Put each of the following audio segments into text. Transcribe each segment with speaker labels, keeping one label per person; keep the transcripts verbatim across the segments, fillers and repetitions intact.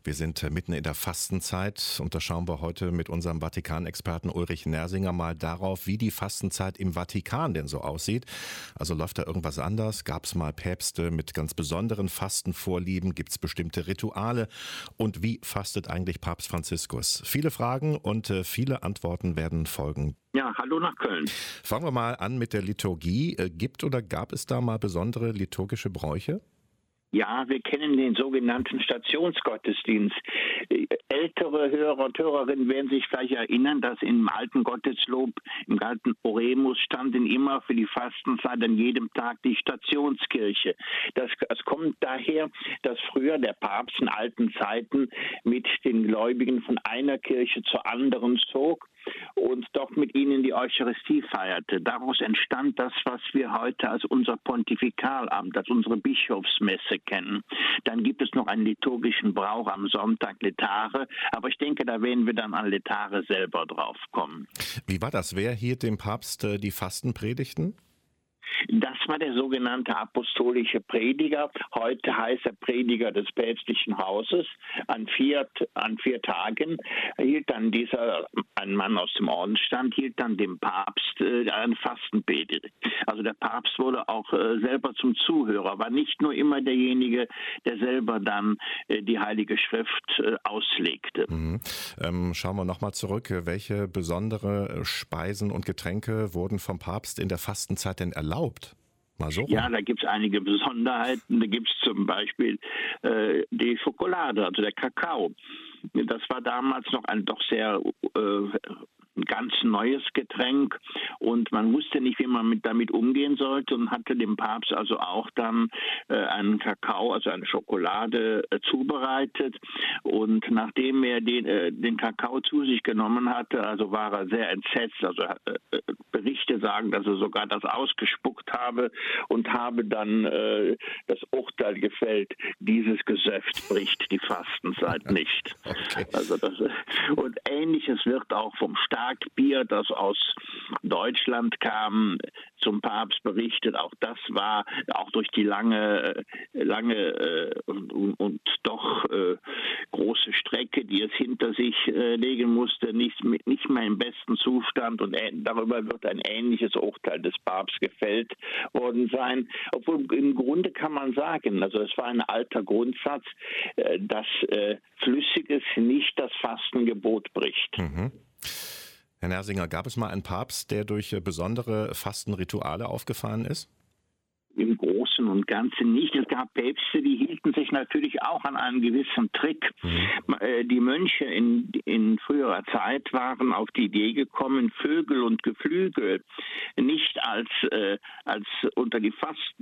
Speaker 1: Wir sind äh, mitten in der Fastenzeit und da schauen wir heute mit unserem Vatikanexperten Ulrich Nersinger mal darauf, wie die Fastenzeit im Vatikan denn so aussieht. Also läuft da irgendwas anders? Gab es mal Päpste mit ganz besonderen Fastenvorlieben? Gibt es bestimmte Rituale? Und wie fastet eigentlich Papst Franziskus? Viele Fragen und äh, viele Antworten werden folgen.
Speaker 2: Ja, hallo nach Köln.
Speaker 1: Fangen wir mal an mit der Liturgie. Äh, gibt oder gab es da mal besondere liturgische Bräuche?
Speaker 2: Ja, wir kennen den sogenannten Stationsgottesdienst. Ältere Hörer und Hörerinnen werden sich vielleicht erinnern, dass im alten Gotteslob, im alten Oremus standen immer für die Fastenzeit an jedem Tag die Stationskirche. Das, das kommt daher, dass früher der Papst in alten Zeiten mit den Gläubigen von einer Kirche zur anderen zog und dort mit ihnen die Eucharistie feierte. Daraus entstand das, was wir heute als unser Pontifikalamt, als unsere Bischofsmesse kennen. Dann gibt es noch einen liturgischen Brauch am Sonntag, Letare, aber ich denke, da werden wir dann an Letare selber drauf kommen.
Speaker 1: Wie war das? Wer hielt dem Papst äh, die Fastenpredigten?
Speaker 2: Das war der sogenannte apostolische Prediger. Heute heißt er Prediger des päpstlichen Hauses. An vier, an vier Tagen hielt dann dieser, ein Mann aus dem Ordensstand, hielt dann dem Papst äh, eine Fastenpredigt. Also der Papst wurde auch äh, selber zum Zuhörer, war nicht nur immer derjenige, der selber dann äh, die Heilige Schrift äh, auslegte.
Speaker 1: Mhm. Ähm, schauen wir nochmal zurück. Welche besondere Speisen und Getränke wurden vom Papst in der Fastenzeit denn erlaubt? Mal so rum.
Speaker 2: Ja, da gibt es einige Besonderheiten. Da gibt es zum Beispiel äh, die Schokolade, also der Kakao. Das war damals noch ein doch sehr äh, ganz neues Getränk und man wusste nicht, wie man mit, damit umgehen sollte und hatte dem Papst also auch dann äh, einen Kakao, also eine Schokolade äh, zubereitet und nachdem er den, äh, den Kakao zu sich genommen hatte, also war er sehr entsetzt, also äh, Berichte sagen, dass er sogar das ausgespuckt habe und habe dann äh, das Urteil gefällt, dieses Gesöft bricht die Fastenzeit nicht.
Speaker 1: Okay.
Speaker 2: Also das, und Ähnliches wird auch vom Starkbier, das aus Deutschland kam, zum Papst berichtet. Auch das war auch durch die lange, lange äh, und, und doch äh, große Strecke, die es hinter sich äh, legen musste, nicht, nicht mehr im besten Zustand. Und äh, darüber wird ein ähnliches Urteil des Papstes gefällt worden sein. Obwohl im Grunde kann man sagen, also es war ein alter Grundsatz, äh, dass äh, Flüssiges nicht das Fastengebot bricht.
Speaker 1: Mhm. Herr Nersinger, gab es mal einen Papst, der durch besondere Fastenrituale aufgefallen ist?
Speaker 2: Im Großen und Ganzen nicht. Es gab Päpste, die hielten sich natürlich auch an einen gewissen Trick. Mhm. Die Mönche in, in früherer Zeit waren auf die Idee gekommen, Vögel und Geflügel nicht als, äh, als unter die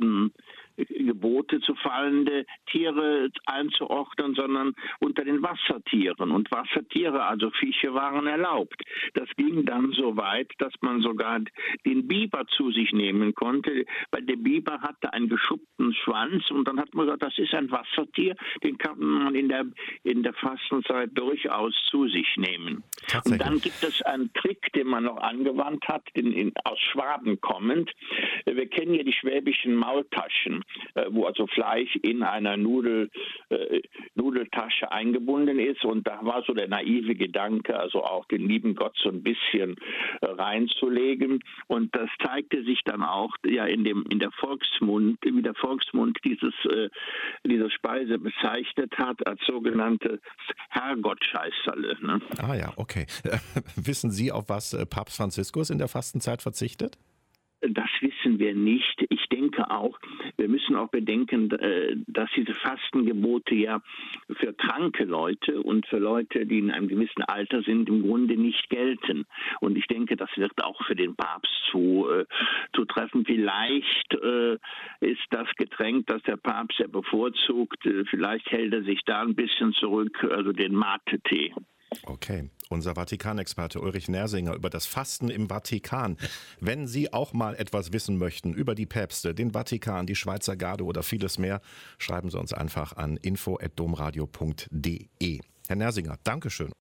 Speaker 2: Fastengebote zu fallende Tiere einzuordnen, sondern unter den Wassertieren. Und Wassertiere, also Fische, waren erlaubt. Das ging dann so weit, dass man sogar den Biber zu sich nehmen konnte, weil der Biber hatte einen geschuppten Schwanz und dann hat man gesagt, das ist ein Wassertier, den kann man in der, in der Fastenzeit durchaus zu sich nehmen. Und dann gibt es einen Trick, den man noch angewandt hat, in, in, aus Schwaben kommend. Wir kennen ja die schwäbischen Maultaschen, äh, wo also Fleisch in einer Nudel, äh, Nudeltasche eingebunden ist und da war so der naive Gedanke, also auch den lieben Gott so ein bisschen äh, reinzulegen und das zeigte sich dann auch ja in dem in der Volksmund, wie der Volksmund dieses äh, diese Speise bezeichnet hat als sogenannte Herrgottscheißerle. Ne?
Speaker 1: Ah ja, okay. Wissen Sie, auf was Papst Franziskus in der Fastenzeit verzichtet?
Speaker 2: Das wissen wir nicht. Ich denke auch, wir müssen auch bedenken, dass diese Fastengebote ja für kranke Leute und für Leute, die in einem gewissen Alter sind, im Grunde nicht gelten. Und ich denke, das wird auch für den Papst zu, äh, zu treffen. Vielleicht äh, ist das Getränk, das der Papst ja bevorzugt, äh, vielleicht hält er sich da ein bisschen zurück, also den Mate-Tee.
Speaker 1: Okay, unser Vatikanexperte Ulrich Nersinger über das Fasten im Vatikan. Wenn Sie auch mal etwas wissen möchten über die Päpste, den Vatikan, die Schweizer Garde oder vieles mehr, schreiben Sie uns einfach an info at domradio punkt de. Herr Nersinger, Dankeschön.